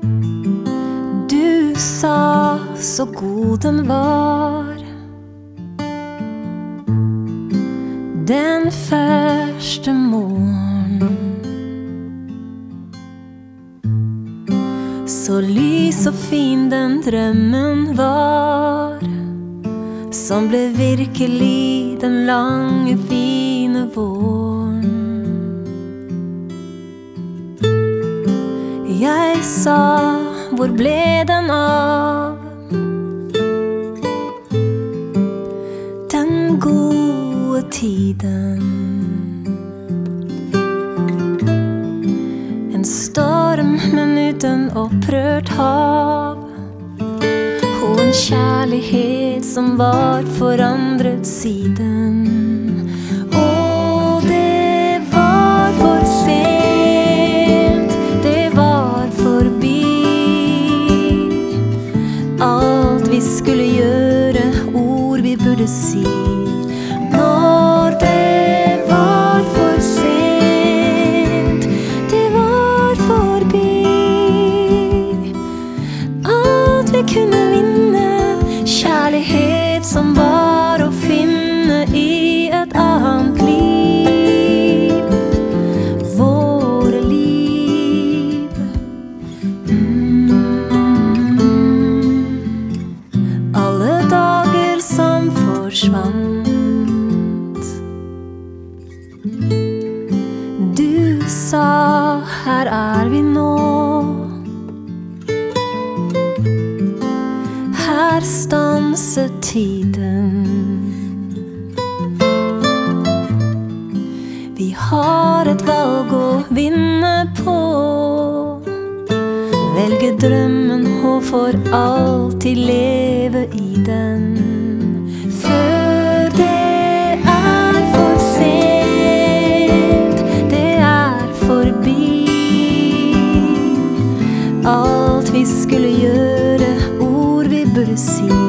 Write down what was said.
Du sa så god den var, den første morgen. Så lys og fin den drømmen var, som ble virkelig den lange, fine våren. Jeg sa, hvor ble den av? Den gode tiden. En storm, men uten opprørt hav, og en kjærlighet som var forandret siden. Og det var for sent, det var forbi. Alt vi skulle gjøre, ord vi burde si. Når det var for sent, det var forbi. Alt vi kunne vinne, kjærlighet som var å finne i et annet liv. Våre liv. Alle dager som forsvant. Du sa, her er vi nå. Her stanser tiden. Vi har et valg å vinne på. Velge drømmen og for alltid leve i den. Før det er for sent, det er forbi. Alt vi skulle gjøre, ord vi burde si.